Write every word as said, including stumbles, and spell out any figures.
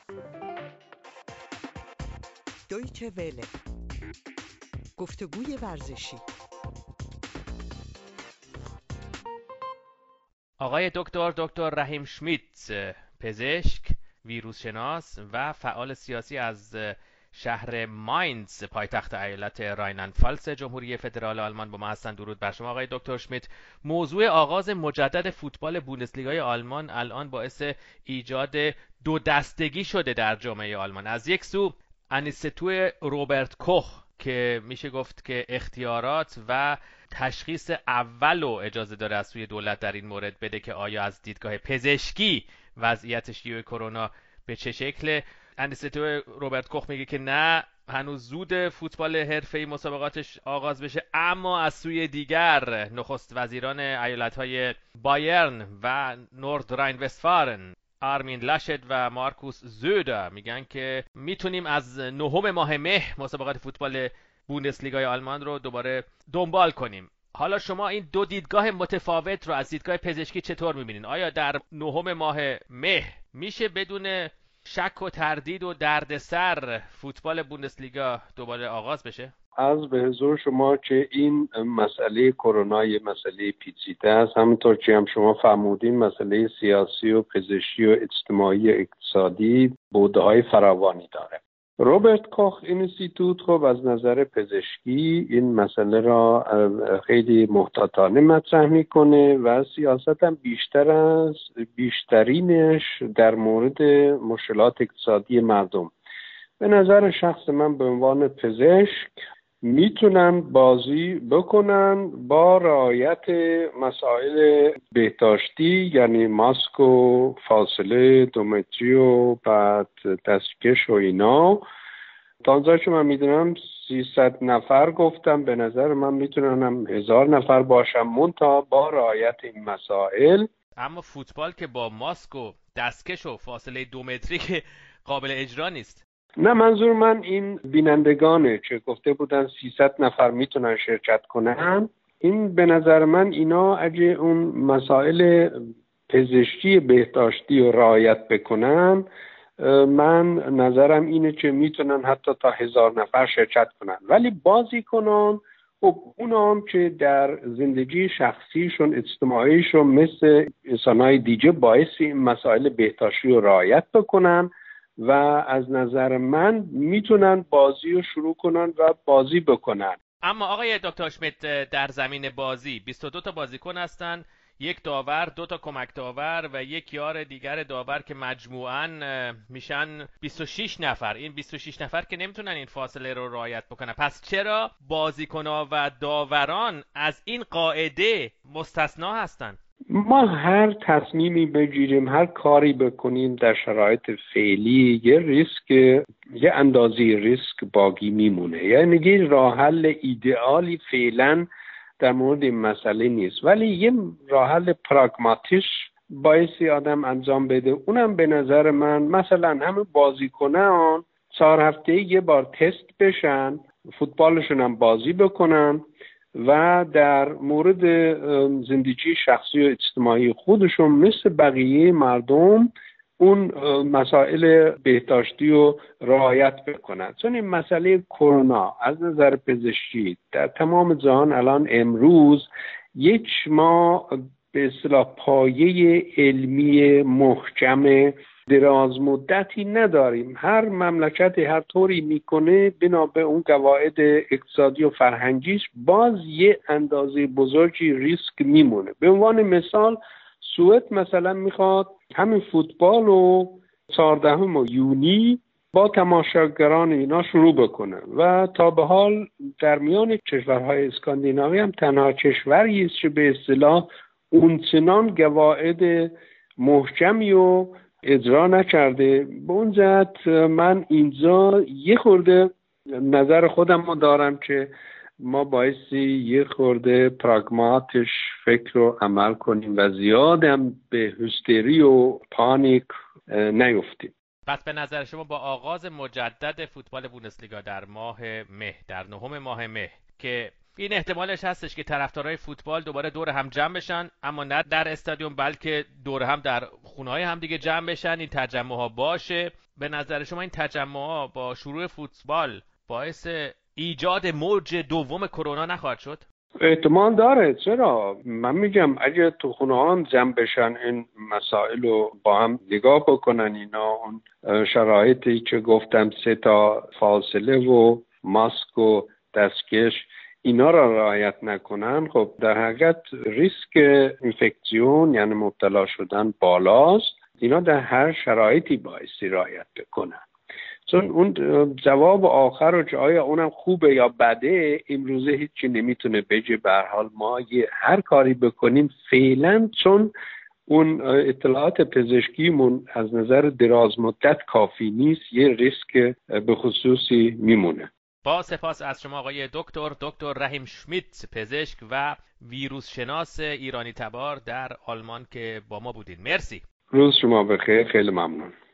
دویچه وله، گفتگوی ورزشی. آقای دکتر دکتر رحیم شمیت، پزشک، ویروس شناس و فعال سیاسی از شهر ماینز پایتخت ایالت راینلند فالتس جمهوری فدرال آلمان با ما هستند. درود بر شما آقای دکتر شمیت. موضوع آغاز مجدد فوتبال بوندسلیگای آلمان الان باعث ایجاد دو دستگی شده در جامعه آلمان. از یک سو انیستوی روبرت کوخ که میشه گفت که اختیارات و تشخیص اول رو اجازه داره از سوی دولت در این مورد بده که آیا از دیدگاه پزشکی وضعیت شیوع کرونا به چه شکله. انیستوی روبرت کوخ میگه که نه، هنوز زود فوتبال حرفه‌ای مسابقاتش آغاز بشه، اما از سوی دیگر نخست وزیران ایالت‌های بایرن و نورد راین وستفالن آرمین لاشت و مارکوس زودر میگن که میتونیم از نهم ماه مه مسابقات فوتبال بوندسلیگای آلمان رو دوباره دنبال کنیم. حالا شما این دو دیدگاه متفاوت رو از دیدگاه پزشکی چطور میبینین؟ آیا در نهم ماه مه میشه بدون شک و تردید و دردسر فوتبال بوندسلیگا دوباره آغاز بشه؟ از به حضور شما که این مسئله کرونا یه مسئله پیچیده است، همونطور که هم شما فرمودین مسئله سیاسی و پزشکی و اجتماعی و اقتصادی بودهای فراوانی داره. روبرت کوخ اینستیتوت خب از نظر پزشکی این مسئله را خیلی محتاطانه مطرح میکنه و سیاست هم بیشتر از بیشترینش در مورد مشکلات اقتصادی مردم. به نظر شخص من به عنوان پزشک میتونن بازی بکنن با رعایت مسائل بهداشتی، یعنی ماسک و فاصله دو متری و بعد دستکش و اینا. تا اونجا که من میدونم سیصد نفر گفتم، به نظر من میتونن هم هزار نفر باشن منتها با رعایت این مسائل. اما فوتبال که با ماسک و دستکش و فاصله دو متری که قابل اجرا نیست. نه، منظور من این بینندگانه که گفته بودن سیصد نفر میتونن شرکت کنن. این به نظر من اینا اگه اون مسائل پزشکی بهداشتی رو رعایت بکنن، من نظرم اینه که میتونن حتی تا هزار نفر شرکت کنن. ولی بازی کنن خب اونا هم که در زندگی شخصیشون اجتماعیشون مثل انسانهای دیگه باعث این مسائل بهداشتی رو رعایت بکنن و از نظر من میتونن بازی رو شروع کنن و بازی بکنن. اما آقای دکتر شمیت، در زمین بازی بیست و دو تا بازیکن هستن، یک داور، دو تا کمک داور و یک یار دیگر داور که مجموعاً میشن بیست و شش نفر. این بیست و شش نفر که نمیتونن این فاصله رو رعایت بکنن. پس چرا بازیکن‌ها و داوران از این قاعده مستثنا هستن؟ ما هر تصمیمی بگیریم، هر کاری بکنیم در شرایط فعلی یه ریسک، یه اندازه ریسک باقی میمونه. یعنی یه راه حل ایدئالی فعلا در مورد این مسئله نیست، ولی یه راه حل پراگماتیک بایستی آدم انجام بده. اونم به نظر من مثلا همه بازیکنان چهار هفته یه بار تست بشن، فوتبالشون هم بازی بکنن و در مورد زندگی شخصی و اجتماعی خودشون مثل بقیه مردم اون مسائل بهداشتی رو رعایت بکنن. چون این مسئله کرونا از نظر پزشکی در تمام جهان الان امروز یک ما به اصطلاح پایه علمی محکم دراز مدتی نداریم. هر مملکتی هر طوری میکنه بنا به اون قواعد اقتصادی و فرهنگیش باز یه اندازه بزرگی ریسک میمونه. به عنوان مثال سوئد مثلا میخواد همین فوتبال و چهاردهم یونی با تماشاگران اینا شروع بکنه و تا به حال در میان کشورهای اسکاندیناوی هم تنها کشوری است که به اصطلاح اونچنان قواعد محکمی و اجرا نکرده. به اون جهت من اینجا یه خورده نظر خودم رو دارم که ما بایستی یه خورده پراگماتیش فکر رو عمل کنیم و زیادم به هستری و پانیک نیفتیم. پس به نظر شما با آغاز مجدد فوتبال بوندسلیگا در ماه مه، در نهم ماه مه، که این احتمالش هستش که طرفدارای فوتبال دوباره دور هم جمع بشن، اما نه در استادیوم بلکه دور هم در خونه‌های هم دیگه جمع بشن، این تجمع ها باشه. به نظر شما این تجمع ها با شروع فوتبال باعث ایجاد موج دوم کرونا نخواهد شد؟ احتمال داره. چرا؟ من میگم اگه تو خونه هم جمع بشن، این مسائل رو با هم نگاه بکنن، اینا اون شرایطی که گفتم، سه تا فاصله و ماسک و دستکش، اینا را رعایت نکنن، خب در حقیقت ریسک اینفکسیون یعنی مبتلا شدن بالاست. اینا در هر شرایطی بایستی رعایت بکنن. چون اون جواب آخر رو که آیا اونم خوبه یا بده امروزه هیچی نمیتونه بگه. به هر حال ما یه هر کاری بکنیم فعلا، چون اون اطلاعات پزشکیمون از نظر دراز مدت کافی نیست، یه ریسک به خصوصی میمونه. با سپاس از شما آقای دکتر دکتر رحیم شمیت، پزشک و ویروس شناس ایرانی تبار در آلمان که با ما بودین. مرسی. روز شما بخیر. خیلی ممنون.